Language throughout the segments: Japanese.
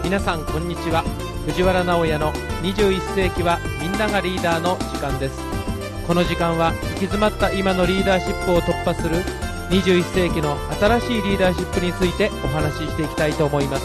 皆さんこんにちは。藤原直也の21世紀はみんながリーダーの時間です。この時間は行き詰まった今のリーダーシップを突破する21世紀の新しいリーダーシップについてお話ししていきたいと思います。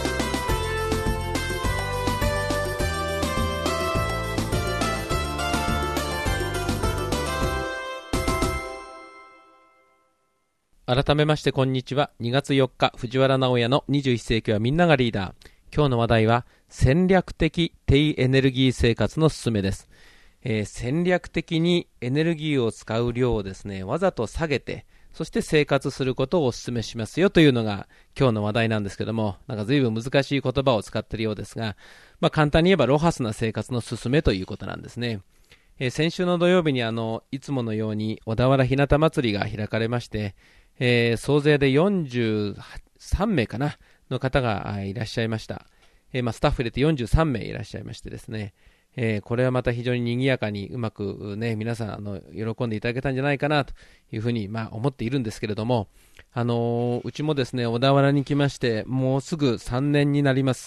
改めましてこんにちは。2月4日藤原直也の21世紀はみんながリーダー。今日の話題は戦略的低エネルギー生活の勧めです。戦略的にエネルギーを使う量をですね、わざと下げて、そして生活することをお勧めしますよというのが今日の話題なんですけども、なんか随分難しい言葉を使っているようですが、簡単に言えばロハスな生活の勧めということなんですね。先週の土曜日にいつものように小田原ひなた祭りが開かれまして、総勢で43名かなの方がいらっしゃいました。スタッフ入れて43名いらっしゃいましてですね、これはまた非常に賑やかにうまくね、皆さん喜んでいただけたんじゃないかなというふうに思っているんですけれども、うちもですね、小田原に来まして、もうすぐ3年になります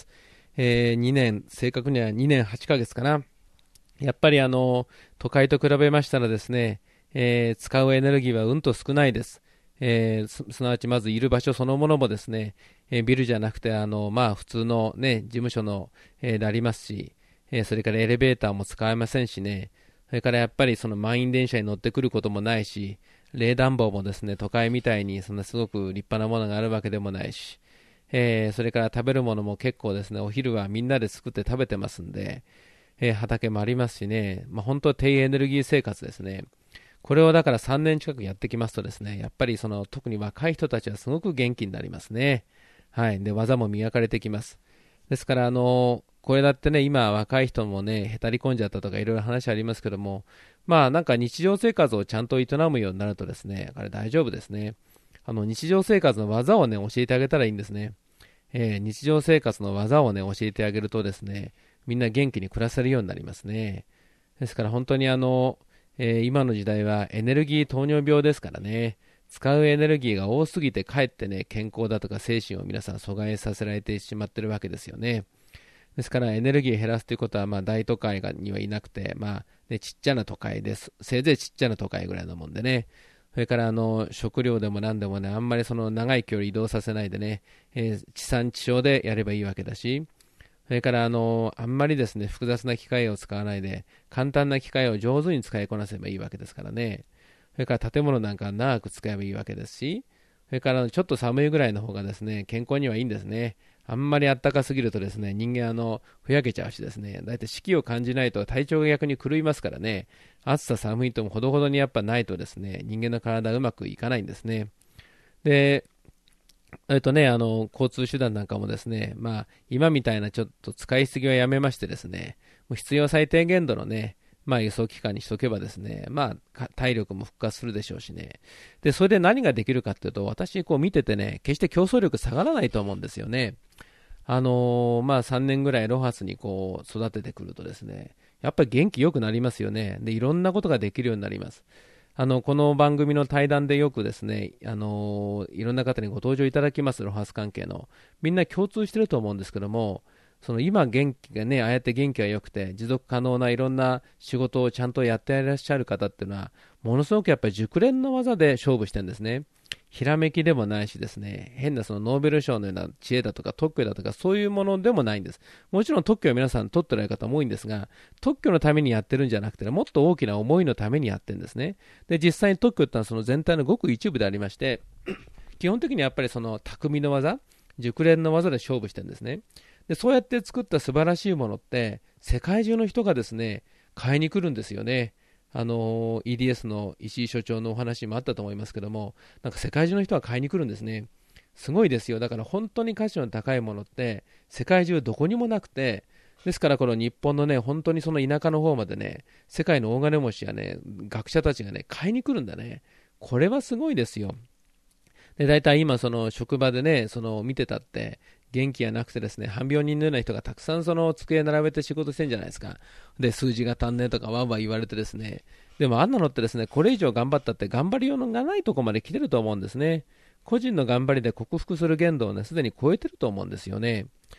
。2年、正確には2年8ヶ月かな。やっぱり都会と比べましたらですね、使うエネルギーはうんと少ないです。すなわちまずいる場所そのものもですね、ビルじゃなくて普通のね、事務所の、でありますし、それからエレベーターも使えませんしね、それからやっぱりその満員電車に乗ってくることもないし、冷暖房もですね、都会みたいにそんなすごく立派なものがあるわけでもないし、それから食べるものも結構ですね、お昼はみんなで作って食べてますんで、畑もありますしね、本当は低エネルギー生活ですね。これをだから3年近くやってきますとですね、やっぱり特に若い人たちはすごく元気になりますね。はい。で、技も磨かれてきます。ですからこれだってね、今若い人もね、へたり込んじゃったとかいろいろ話ありますけども、なんか日常生活をちゃんと営むようになるとですね、あれ大丈夫ですね。日常生活の技をね、教えてあげたらいいんですね。日常生活の技をね、教えてあげるとですね、みんな元気に暮らせるようになりますね。ですから本当に今の時代はエネルギー糖尿病ですからね、使うエネルギーが多すぎてかえってね、健康だとか精神を皆さん阻害させられてしまってるわけですよね。ですからエネルギーを減らすということは大都会にはいなくて、ちっちゃな都会です。せいぜいちっちゃな都会ぐらいのもんでね。それから食料でも何でもね、あんまりその長い距離移動させないでね、地産地消でやればいいわけだし、それからあんまりですね、複雑な機械を使わないで、簡単な機械を上手に使いこなせばいいわけですからね。それから建物なんか長く使えばいいわけですし、それからちょっと寒いぐらいの方がですね、健康にはいいんですね。あんまり暖かすぎるとですね、人間ふやけちゃうしですね、だいたい四季を感じないと体調が逆に狂いますからね、暑さ寒いともほどほどにやっぱないとですね、人間の体うまくいかないんですね。で、交通手段なんかもですね、今みたいなちょっと使いすぎはやめましてですね、もう必要最低限度のね、輸送期間にしとけばですね、体力も復活するでしょうしね。で、それで何ができるかっていうと、私見ててね、決して競争力下がらないと思うんですよね。3年ぐらいロハスに育ててくるとですね、やっぱり元気良くなりますよね。で、いろんなことができるようになります。この番組の対談でよくですね、いろんな方にご登場いただきますロハス関係の、みんな共通してると思うんですけども、今元気がね、ああやって元気が良くて持続可能ないろんな仕事をちゃんとやっていらっしゃる方っていうのは、ものすごくやっぱり熟練の技で勝負してるんですね。ひらめきでもないしですね、変なノーベル賞のような知恵だとか特許だとかそういうものでもないんです。もちろん特許は皆さん取っておられる方も多いんですが、特許のためにやってるんじゃなくて、もっと大きな思いのためにやってるんですね。で、実際に特許ってのはその全体のごく一部でありまして、基本的にはやっぱり匠の技、熟練の技で勝負してるんですね。で、そうやって作った素晴らしいものって世界中の人がですね、買いに来るんですよね。EDS の石井所長のお話もあったと思いますけども、なんか世界中の人が買いに来るんですね。すごいですよ。だから本当に価値の高いものって世界中どこにもなくて、ですからこの日本のね、本当にその田舎の方までね、世界の大金持ちやね、学者たちがね、買いに来るんだね。これはすごいですよ。で、大体今職場でね、見てたって元気がなくてですね、半病人のような人がたくさん机並べて仕事してるんじゃないですか。で、数字が足んねえとかわーわー言われてですね、でもあんなのってですね、これ以上頑張ったって頑張りようがないところまで来てると思うんですね。個人の頑張りで克服する限度をね、すでに超えてると思うんですよね。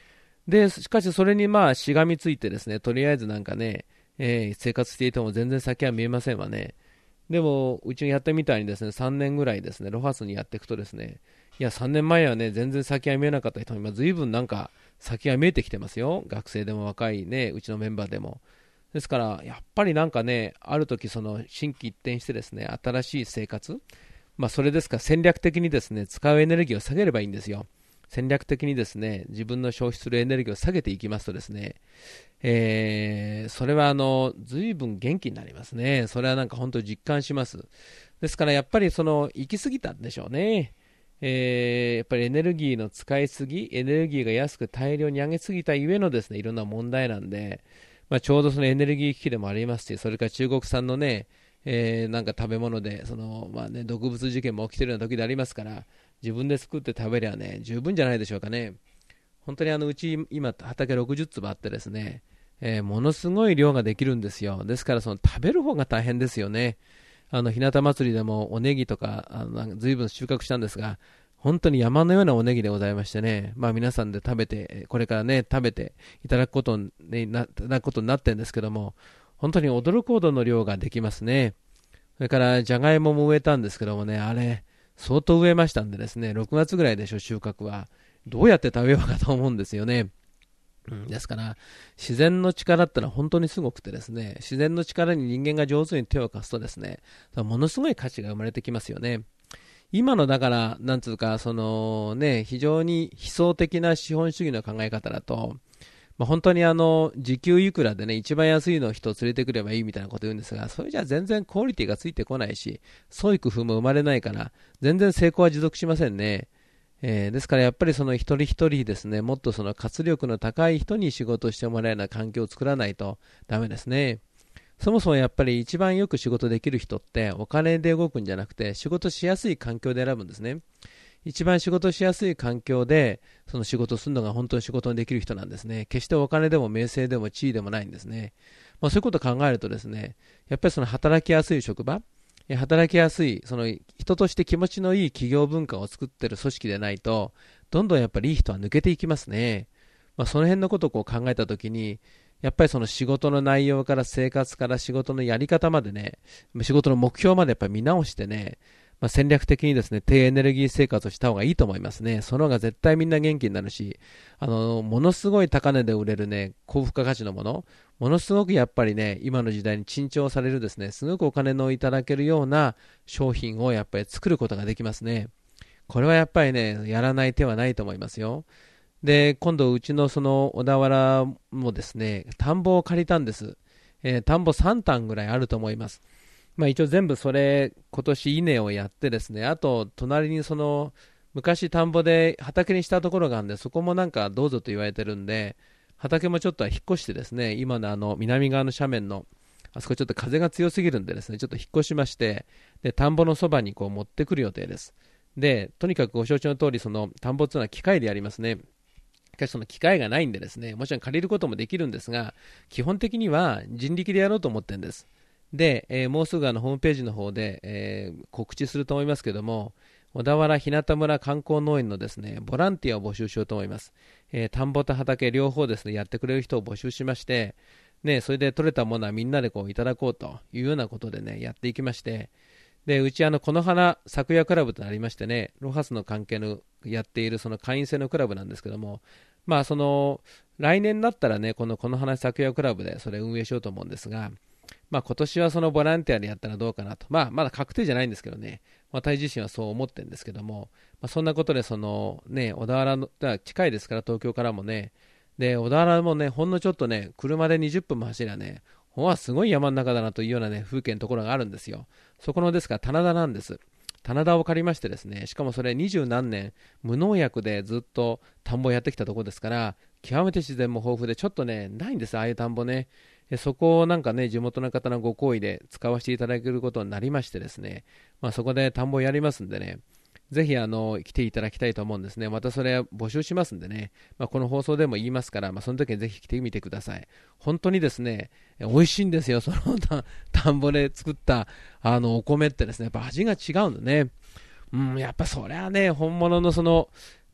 で、しかしそれにまあしがみついてですね、とりあえずなんかね、生活していても全然先は見えませんわね。でも、うちにやったみたいにですね、3年ぐらいですね、ロハスにやっていくとですね、いや、3年前はね、全然先が見えなかった人も今、随分なんか先が見えてきてますよ。学生でも若いね、うちのメンバーでも。ですから、やっぱりなんかね、ある時その心機一転してですね、新しい生活、まあそれですから戦略的にですね、使うエネルギーを下げればいいんですよ。戦略的にですね、自分の消費するエネルギーを下げていきますとですね、それは随分元気になりますね。それはなんか本当に実感します。ですからやっぱり行き過ぎたんでしょうね。やっぱりエネルギーの使いすぎ、エネルギーが安く大量に上げすぎたゆえのですね、いろんな問題なんで、まあ、ちょうどそのエネルギー危機でもありますし、それから中国産のね、なんか食べ物でまあね、毒物事件も起きているような時でありますから、自分で作って食べりゃね、十分じゃないでしょうかね。本当にうち今畑60坪あってですね、ものすごい量ができるんですよ。ですから食べる方が大変ですよね。日向祭りでもおネギとかなんか随分収穫したんですが、本当に山のようなおネギでございましてね、まあ皆さんで食べて、これからね、食べていただくことになってるんですけども、本当に驚くほどの量ができますね。それからじゃがいもも植えたんですけどもね、あれ、相当植えましたんでですね、6月ぐらいでしょ、収穫は。どうやって食べようかと思うんですよね。ですから、自然の力ってのは本当にすごくてですね、自然の力に人間が上手に手を貸すとですね、ものすごい価値が生まれてきますよね。今のだから、なんつうか、非常に悲壮的な資本主義の考え方だと、まあ、本当に時給いくらでね、一番安いのを人を連れてくればいいみたいなこと言うんですが、それじゃ全然クオリティがついてこないし、創意工夫も生まれないから、全然成功は持続しませんね。ですからやっぱり一人一人ですね、もっと活力の高い人に仕事をしてもらえるような環境を作らないとダメですね。そもそもやっぱり一番よく仕事できる人ってお金で動くんじゃなくて仕事しやすい環境で選ぶんですね。一番仕事しやすい環境でその仕事をするのが本当に仕事のできる人なんですね。決してお金でも名声でも地位でもないんですね。まあ、そういうことを考えるとですね、やっぱり働きやすい職場、働きやすい人として気持ちのいい企業文化を作っている組織でないと、どんどんやっぱりいい人は抜けていきますね。まあ、その辺のことを考えたときに、やっぱり仕事の内容から生活から仕事のやり方までね、仕事の目標までやっぱり見直してね、まあ、戦略的にですね、低エネルギー生活をした方がいいと思いますね。その方が絶対みんな元気になるし、ものすごい高値で売れるね、高付加価値のもの、ものすごくやっぱりね、今の時代に珍重されるですね、すごくお金のいただけるような商品をやっぱり作ることができますね。これはやっぱりね、やらない手はないと思いますよ。で、今度うちの小田原もですね、田んぼを借りたんです。田んぼ3単ぐらいあると思います。まあ一応全部それ、今年稲をやってですね、あと隣に昔田んぼで畑にしたところがあるんで、そこもなんかどうぞと言われてるんで、畑もちょっと引っ越してですね、今の南側の斜面の、あそこちょっと風が強すぎるんでですね、ちょっと引っ越しまして、で、田んぼのそばにこう持ってくる予定です。で、とにかくご承知の通り、田んぼっていうのは機械でやりますね。しかしその機械がないんでですね、もちろん借りることもできるんですが、基本的には人力でやろうと思ってるんです。で、もうすぐホームページの方で、告知すると思いますけども、小田原日向村観光農園のですね、ボランティアを募集しようと思います。田んぼと畑両方ですね、やってくれる人を募集しまして、ね、それで取れたものはみんなでこういただこうというようなことでね、やっていきまして、で、うちこの花咲夜クラブとなりましてね、ロハスの関係のやっているその会員制のクラブなんですけども、まあ来年になったらね、この花咲夜クラブでそれ運営しようと思うんですが、まあ今年はボランティアでやったらどうかなと。まあまだ確定じゃないんですけどね。私自身はそう思ってるんですけども、まあ、そんなことでね、小田原の、近いですから東京からもね。で、小田原もね、ほんのちょっとね、車で20分も走りゃね、ほんはすごい山の中だなというようなね、風景のところがあるんですよ。そこのですから棚田なんです。棚田を借りましてですね、しかもそれ20何年、無農薬でずっと田んぼをやってきたところですから、極めて自然も豊富で、ちょっとね、ないんです、ああいう田んぼね。そこをなんかね、地元の方のご好意で使わせていただけることになりましてですね、まあ、そこで田んぼをやりますんでね、ぜひ来ていただきたいと思うんですね。またそれ募集しますんでね、まあ、この放送でも言いますから、まあ、その時にぜひ来てみてください。本当にですね、美味しいんですよ、田んぼで作ったお米ってですね、やっぱ味が違うんだね。やっぱそれはね、本物の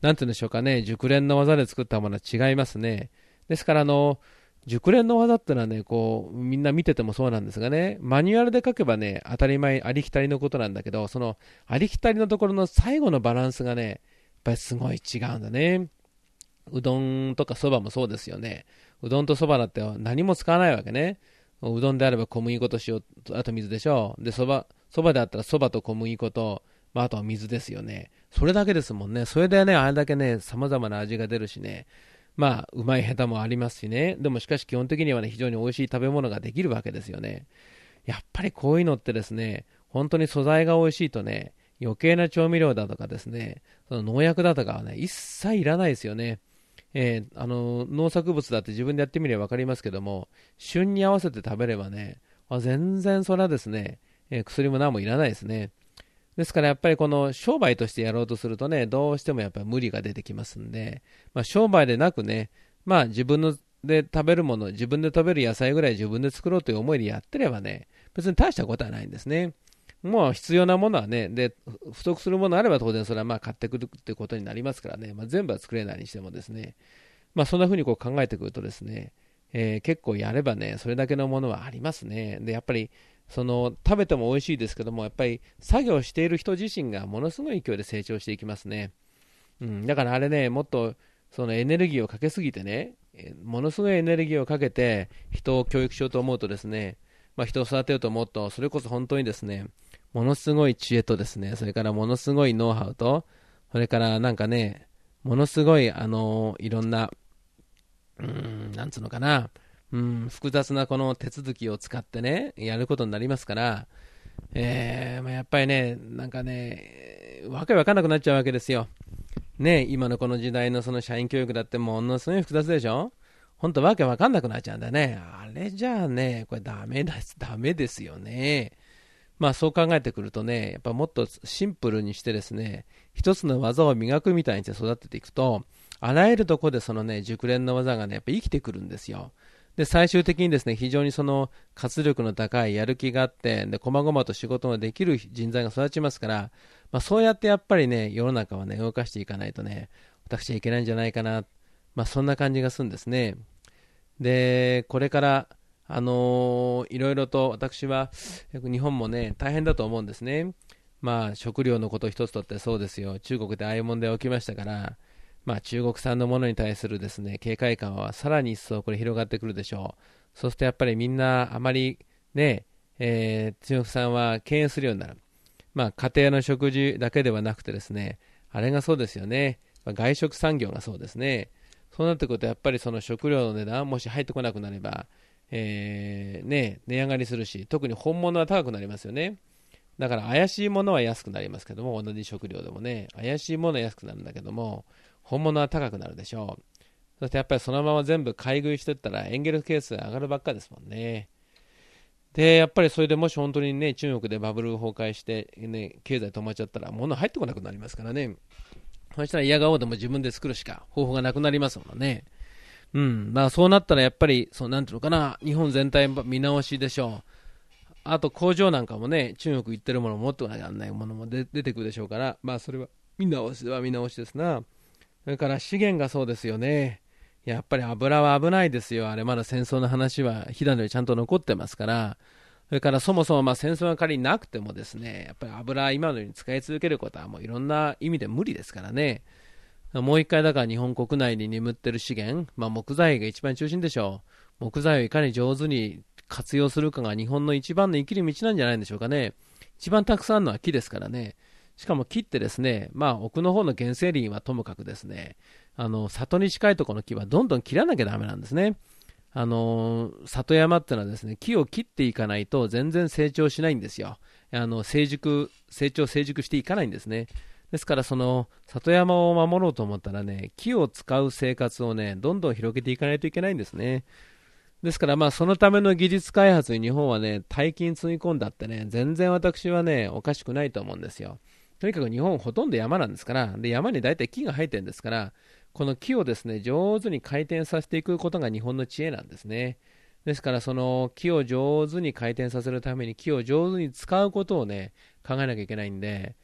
なんて言うんでしょうかね、熟練の技で作ったものは違いますね。ですから熟練の技ってのはね、こう、みんな見ててもそうなんですがね、マニュアルで書けばね、当たり前、ありきたりのことなんだけど、そのありきたりのところの最後のバランスがね、やっぱりすごい違うんだね。うどんとかそばもそうですよね。うどんとそばだって何も使わないわけね。うどんであれば小麦粉と塩、あと水でしょ。で、そばであったらそばと小麦粉と、あとは水ですよね。それだけですもんね。それでね、あれだけね、様々な味が出るしね。うまい下手もありますしね。でもしかし基本的にはね、非常に美味しい食べ物ができるわけですよね。やっぱりこういうのってですね、本当に素材が美味しいとね、余計な調味料だとかですね、その農薬だとかはね、一切いらないですよね。農作物だって自分でやってみれば分かりますけども、旬に合わせて食べればね、全然それはですね、薬も何もいらないですね。ですからやっぱりこの商売としてやろうとするとね、どうしてもやっぱり無理が出てきますんで、商売でなくね、自分ので食べるもの、自分で食べる野菜ぐらい自分で作ろうという思いでやってればね、別に大したことはないんですね。もう必要なものはね、で、不足するものあれば当然それは買ってくるってことになりますからね、全部は作れないにしてもですね、そんな風にこう考えてくるとですね、結構やればね、それだけのものはありますね。で、やっぱり食べても美味しいですけども、やっぱり作業している人自身がものすごい勢いで成長していきますね。だからあれね、もっとそのエネルギーをかけすぎてね、ものすごいエネルギーをかけて人を教育しようと思うとですね、人を育てようと思うと、それこそ本当にですね、ものすごい知恵とですね、それからものすごいノウハウと、それからなんかね、ものすごいいろんな、なんつうのかな、複雑なこの手続きを使ってね、やることになりますから、やっぱりね、なんかね、わけわかんなくなっちゃうわけですよ。ね、今のこの時代のその社員教育だってものすごい複雑でしょ。本当わけわかんなくなっちゃうんだね。あれじゃあね、これダメですよね。そう考えてくるとね、やっぱもっとシンプルにしてですね、一つの技を磨くみたいにして育てていくと、あらゆるところでそのね、熟練の技がね、やっぱ生きてくるんですよ。で、最終的にですね、非常にその活力の高いやる気があって、で、細々と仕事ができる人材が育ちますから、そうやってやっぱりね、世の中はね、動かしていかないとね、私はいけないんじゃないかな。そんな感じがするんですね。で、これから、いろいろと私は、日本もね、大変だと思うんですね。食料のこと一つとってそうですよ。中国でああいう問題が起きましたから、中国産のものに対するですね、警戒感はさらに一層これ広がってくるでしょう。そうするとやっぱりみんなあまりね、中国産は敬遠するようになる。家庭の食事だけではなくてですね、あれがそうですよね。外食産業がそうですね。そうなってくるとやっぱりその食料の値段もし入ってこなくなれば、値上がりするし、特に本物は高くなりますよね。だから怪しいものは安くなりますけども、同じ食料でもね、怪しいものは安くなるんだけども、本物は高くなるでしょう。そしてやっぱりそのまま全部買い食いしていったらエンゲル係数が上がるばっかですもんね。で、やっぱりそれでもし本当にね、中国でバブル崩壊して、ね、経済止まっちゃったら物入ってこなくなりますからね。そしたら嫌がおうでも自分で作るしか方法がなくなりますもんね。そうなったらやっぱり、なんていうのかな、日本全体見直しでしょう。あと工場なんかもね、中国行ってるものも持ってこなきゃならないものも出てくるでしょうから、それは見直しは見直しですな。それから資源がそうですよね。やっぱり油は危ないですよ。あれまだ戦争の話は火種でちゃんと残ってますから。それからそもそも戦争が仮になくてもですね、やっぱり油今のように使い続けることはもういろんな意味で無理ですからね。もう一回だから日本国内に眠ってる資源、木材が一番中心でしょう。木材をいかに上手に活用するかが日本の一番の生きる道なんじゃないんでしょうかね。一番たくさんあるのは木ですからね。しかも木ってですね、奥の方の原生林はともかくですね、里に近いところの木はどんどん切らなきゃダメなんですね。里山ってのはですね、木を切っていかないと全然成長しないんですよ。成熟していかないんですね。ですからその里山を守ろうと思ったらね、木を使う生活をね、どんどん広げていかないといけないんですね。ですからそのための技術開発に日本はね、大金つぎ込んだってね、全然私はね、おかしくないと思うんですよ。とにかく日本ほとんど山なんですから、で山に大体木が生えてるんですから、この木をですね、上手に回転させていくことが日本の知恵なんですね。ですからその木を上手に回転させるために木を上手に使うことをね、考えなきゃいけないんで、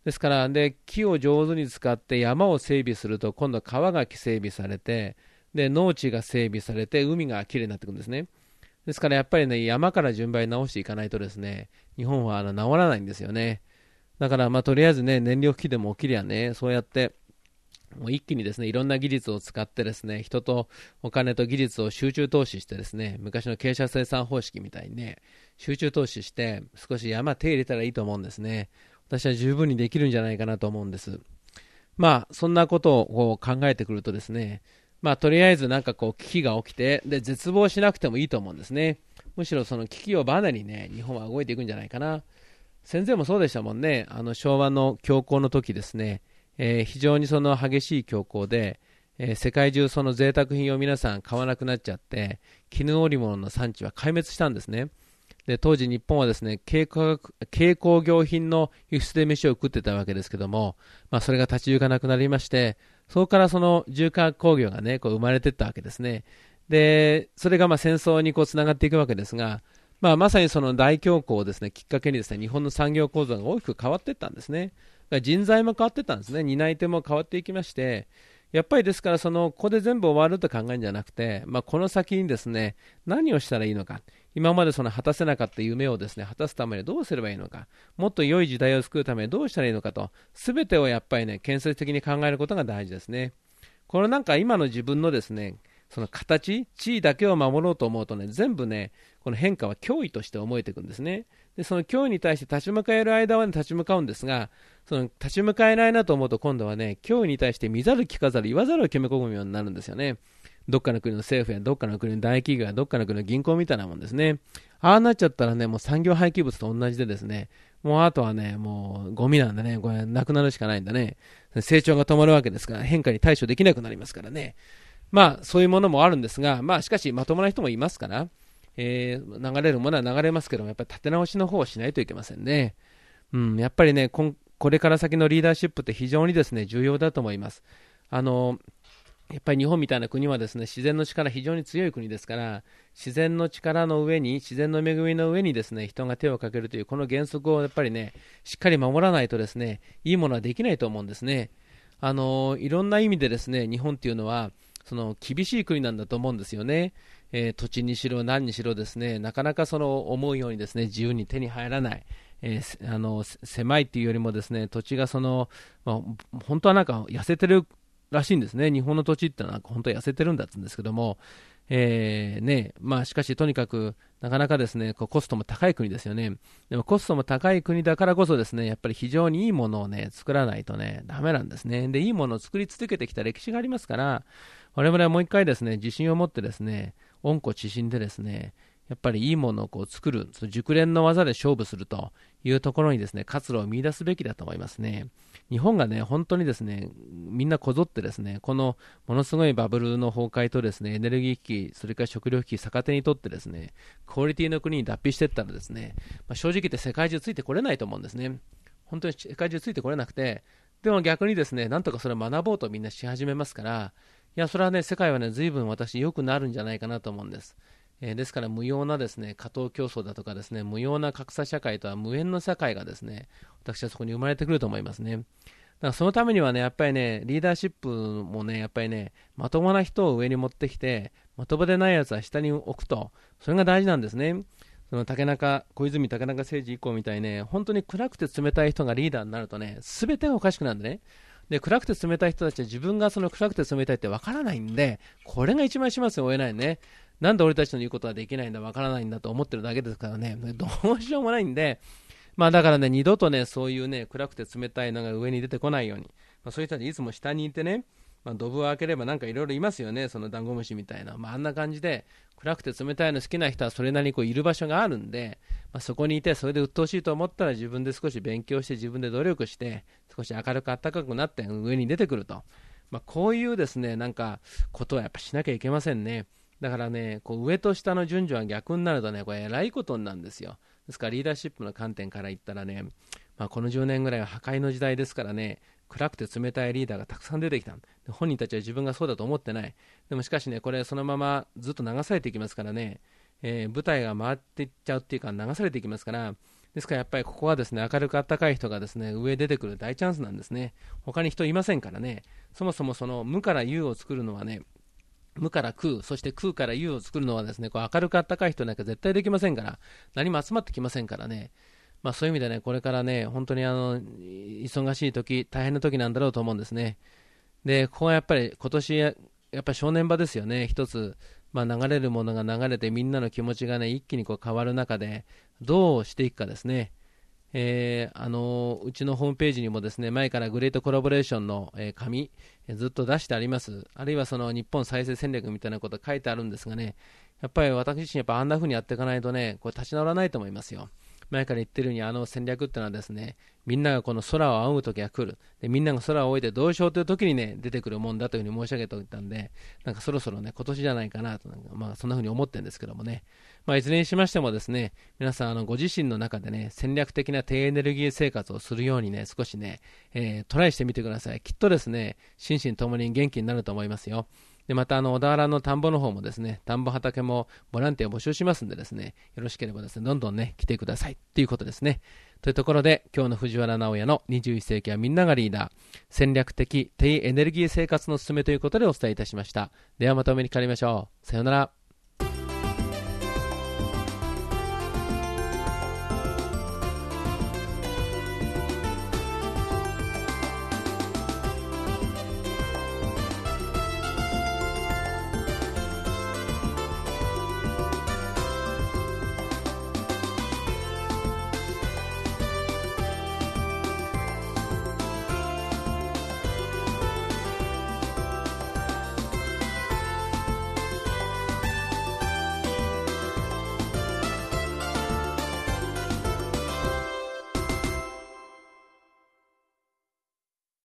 ですから、で、木を上手に使って山を整備すると、今度は川が整備されて、で、農地が整備されて、海がきれいになってくるんですね。ですからやっぱりね、山から順番に直していかないとですね、日本は治らないんですよね。だからまあとりあえずね、燃料危機でも起きりゃね、そうやって、もう一気にですね、いろんな技術を使ってですね、人とお金と技術を集中投資してですね、昔の傾斜生産方式みたいにね、集中投資して少し山手入れたらいいと思うんですね。私は十分にできるんじゃないかなと思うんです。まあ、そんなことをこう考えてくるとですね、まあ、とりあえずなんかこう危機が起きて、で、絶望しなくてもいいと思うんですね。むしろその危機をバネにね、日本は動いていくんじゃないかな。戦前もそうでしたもんね。昭和の恐慌の時ですね、非常にその激しい恐慌で、世界中その贅沢品を皆さん買わなくなっちゃって、絹織物の産地は壊滅したんですね。で、当時日本はですね、軽工業品の輸出で飯を食ってたわけですけども、まあそれが立ち行かなくなりまして、そこからその重化学工業がね、こう生まれていったわけですね。で、それがまあ戦争にこうつながっていくわけですが、まあまさにその大恐慌をですね、きっかけにですね、日本の産業構造が大きく変わっていったんですね。人材も変わっていったんですね。担い手も変わっていきまして、やっぱりですからここで全部終わると考えるんじゃなくて、まあ、この先にですね、何をしたらいいのか。今までその果たせなかった夢をですね、果たすためにどうすればいいのか。もっと良い時代を作るためにどうしたらいいのかと、すべてをやっぱりね、建設的に考えることが大事ですね。このなんか今の自分のですね、その形、地位だけを守ろうと思うとね、全部ね、この変化は脅威として思えていくんですね。で、その脅威に対して立ち向かえる間は、ね、立ち向かうんですが、その立ち向かえないなと思うと今度はね、脅威に対して見ざる聞かざる言わざるを決め込むようになるんですよね。どっかの国の政府やどっかの国の大企業やどっかの国の銀行みたいなもんですね。ああなっちゃったらね、もう産業廃棄物と同じでですね、もうあとはね、もうゴミなんでね、これなくなるしかないんだね。成長が止まるわけですから、変化に対処できなくなりますからね。まあ、そういうものもあるんですが、まあ、しかし、まともな人もいますから、流れるものは流れますけども、やっぱり立て直しの方をしないといけませんね。やっぱりね、これから先のリーダーシップって非常にですね、重要だと思います。やっぱり日本みたいな国はですね、自然の力非常に強い国ですから、自然の力の上に、自然の恵みの上にですね、人が手をかけるというこの原則をやっぱりね、しっかり守らないとですね、いいものはできないと思うんですね。いろんな意味でですね、日本っていうのは、その厳しい国なんだと思うんですよね。土地にしろ何にしろですね、なかなかその思うようにですね、自由に手に入らない。狭いっていうよりもですね、土地が本当はなんか痩せてるらしいんですね。日本の土地ってのは本当は痩せてるんだって言うんですけども、まあしかしとにかくなかなかですね、コストも高い国ですよね。でもコストも高い国だからこそですね、やっぱり非常にいいものをね、作らないとね、ダメなんですね。で、いいものを作り続けてきた歴史がありますから、我々はもう一回ですね、自信を持ってですね、温故知新でですね、やっぱりいいものをこう作る、その熟練の技で勝負するというところにですね、活路を見出すべきだと思いますね。日本がね、本当にですね、みんなこぞってですね、このものすごいバブルの崩壊とですね、エネルギー危機、それから食料危機逆手にとってですね、クオリティの国に脱皮していったらですね、正直言って世界中ついてこれないと思うんですね。本当に世界中ついてこれなくて、でも逆にですね、なんとかそれを学ぼうとみんなし始めますから、いや、それはね、世界はね、随分私良くなるんじゃないかなと思うんです。ですから無用なですね、過当競争だとかですね、無用な格差社会とは無縁の社会がですね、私はそこに生まれてくると思いますね。だからそのためにはね、やっぱりね、リーダーシップもね、やっぱりね、まともな人を上に持ってきて、まともでないやつは下に置くと、それが大事なんですね。その小泉竹中政治以降みたいにね、本当に暗くて冷たい人がリーダーになるとね、すべてがおかしくなるんでね。で、暗くて冷たい人たちは自分がその暗くて冷たいってわからないんで、これが一番始末を追えないね。なんで俺たちの言うことはできないんだ、わからないんだと思ってるだけですからね、どうしようもないんで、まあだからね、二度とね、そういうね、暗くて冷たいのが上に出てこないように、そういう人たちいつも下にいてね、ドブを開ければなんかいろいろいますよね、そのダンゴムシみたいな。あんな感じで、暗くて冷たいの好きな人はそれなりにこういる場所があるんで、そこにいて、それで鬱陶しいと思ったら自分で少し勉強して、自分で努力して、少し明るく暖かくなって上に出てくると。こういうですね、なんかことはやっぱしなきゃいけませんね。だからね、こう上と下の順序は逆になるとね、これ偉いことなんですよ。ですからリーダーシップの観点から言ったらね、この10年ぐらいは破壊の時代ですからね、暗くて冷たいリーダーがたくさん出てきた。本人たちは自分がそうだと思ってない。でもしかしね、これそのままずっと流されていきますからね、舞台が回っていっちゃうっていうか流されていきますから、 ですからやっぱりここはですね、明るくあったかい人がですね、上へ出てくる大チャンスなんですね。他に人いませんからね。そもそもその無から有を作るのはね、無から空、そして空から有を作るのはですね、こう明るくあったかい人なんか絶対できませんから、何も集まってきませんからね。そういう意味でね、これからね、本当に忙しい時、大変な時なんだろうと思うんですね。で、ここはやっぱり今年、やっぱり正念場ですよね。一つ、流れるものが流れてみんなの気持ちがね、一気にこう変わる中で、どうしていくかですね。うちのホームページにもですね、前からグレートコラボレーションの、紙、ずっと出してあります。あるいはその日本再生戦略みたいなこと書いてあるんですがね、やっぱり私自身やっぱあんな風にやっていかないとね、これ立ち直らないと思いますよ。前から言ってるように戦略ってのはですね、みんながこの空を仰ぐ時が来る。で、みんなが空を仰いでどうしようという時にね、出てくるもんだというふうに申し上げておいたんで、なんかそろそろね、今年じゃないかなと、そんなふうに思ってるんですけどもね。いずれにしましてもですね、皆さんご自身の中でね、戦略的な低エネルギー生活をするようにね、少しね、トライしてみてください。きっとですね、心身ともに元気になると思いますよ。で、また小田原の田んぼの方もですね、田んぼ畑もボランティアを募集しますんでですね、よろしければですね、どんどんね、来てくださいということですね。というところで、今日の藤原直也の21世紀はみんながリーダー、戦略的低エネルギー生活のすすめということでお伝えいたしました。ではまたお目にかかりましょう。さようなら。